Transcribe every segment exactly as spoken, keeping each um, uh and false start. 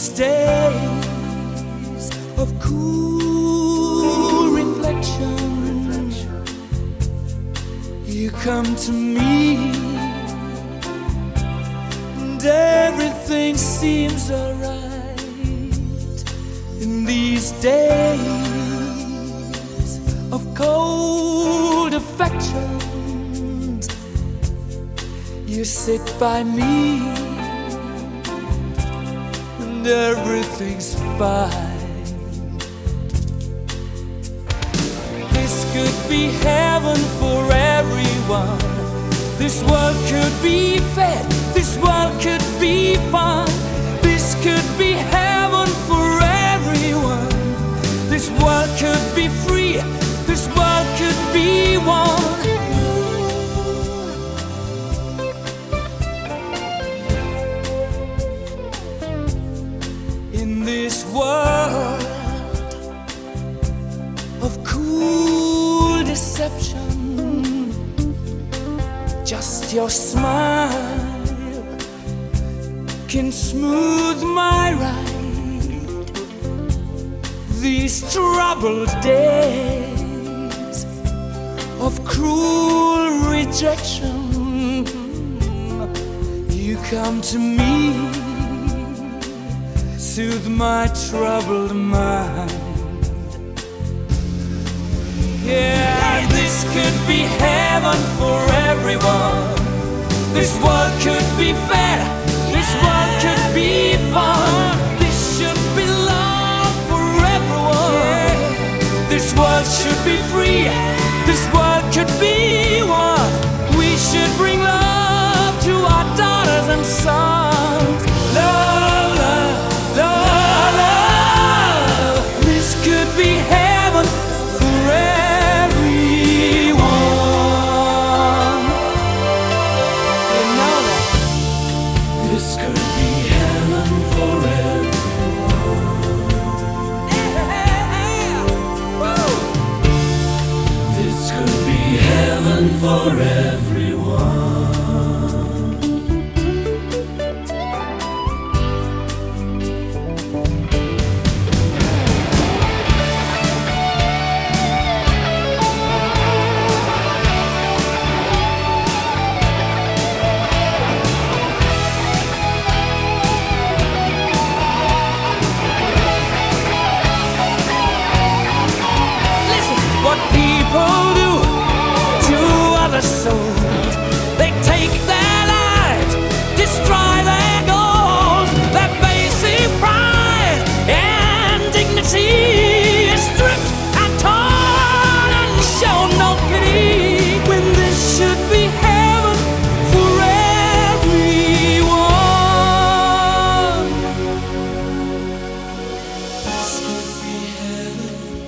these days of cool reflection, you come to me and everything seems alright. In these days of cold affections, you sit by me and everything's fine. This could be heaven for everyone. This world could be fed, this world could be fun. This could be heaven for everyone. This world could be free, this world could be one. In this world of cool deception, just your smile can smooth my ride. These troubled days of cruel rejection, you come to me, soothe my troubled mind. Yeah, this could be heaven for everyone. This world could be fair, this world could be fun. This should be love for everyone. This world should be free, this world could be one. We should bring love to our daughters and sons. Love, love, love, love. This could be heaven for everyone. You know that. This could be heaven for everyone. Yeah. Woo. This could be heaven for everyone. What people do to other souls, they take their lives, destroy their goals. Their basic pride and dignity is stripped and torn and show no pity, when this should be heaven for everyone. This could be heaven.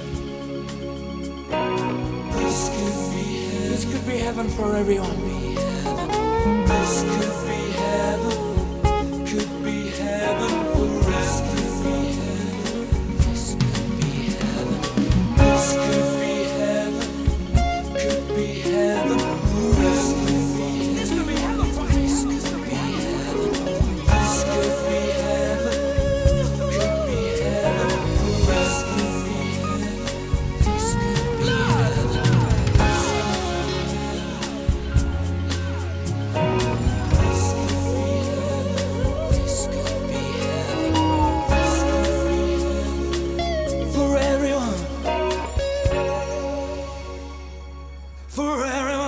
This could be heaven. This could be heaven for everyone. This could be heaven. Could be heaven for us. Could be heaven. This could be heaven. This could be heaven. Could be heaven for us. This could be heaven for us. This could be heaven. This could be heaven. Could be heaven for us. Could be heaven. This could be heaven. For everyone, for everyone.